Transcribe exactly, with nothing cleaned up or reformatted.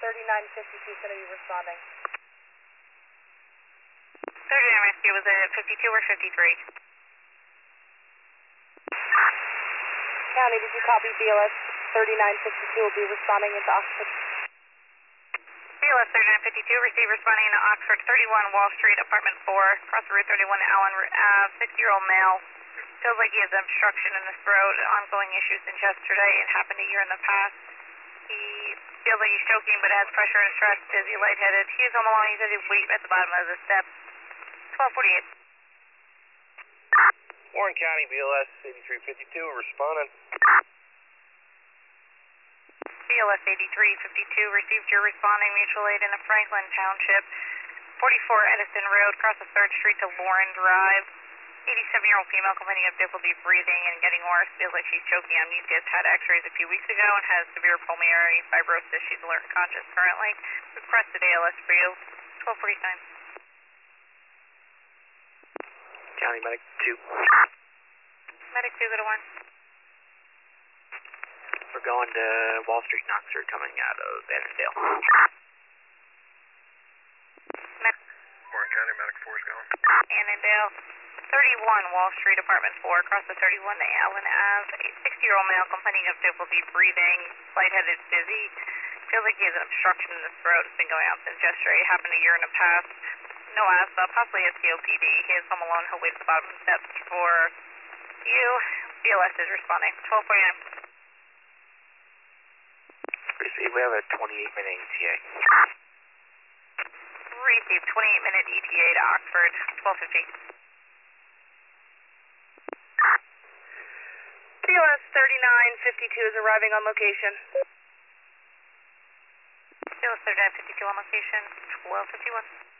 thirty-nine fifty-two is going to be responding. thirty-nine Rescue, was it fifty-two or fifty-three? County, did you copy B L S thirty-nine fifty-two will be responding into Oxford? B L S thirty-nine fifty-two, receive responding into Oxford, thirty-one Wall Street, apartment four, across Route thirty-one, Allen Ave, sixty-year-old male. Feels like he has obstruction in his throat, ongoing issues since yesterday. It happened a year in the past. He feels like he's choking but has pressure and stress, dizzy, lightheaded. He is home alone. He said he'd wait at the bottom of the steps. twelve forty-eight. Warren County, B L S eighty-three fifty-two, responding. B L S eighty-three fifty-two, received your responding mutual aid in a Franklin Township, forty-four Edison Road, across the third Street to Lauren Drive. eighty-seven-year-old female complaining of difficulty breathing and getting worse. Feels like she's choking on mucus. Had x-rays a few weeks ago and has severe pulmonary fibrosis. She's alert and conscious currently. Requested A L S for you. twelve forty-nine. County Medic two. Medic two, go to one. We're going to Wall Street in Oxford, coming out of Annandale. Med- Warren County Medic four is going. Annandale. thirty-one Wall Street, apartment four, across the thirty-one to Allen Ave. A sixty-year-old male complaining of difficulty breathing, lightheaded, dizzy. Feels like he has an obstruction in his throat. It's been going on since yesterday. It happened a year in the past. No asthma, possibly a C O P D. He is home alone. He'll wait at the bottom of the steps for you. B L S is responding. twelve forty-nine. Receive, we have a twenty-eight minute E T A. Receive twenty-eight minute E T A to Oxford, twelve fifty. B L S thirty-nine fifty-two is arriving on location. B L S thirty-nine fifty-two on location, twelve fifty-one.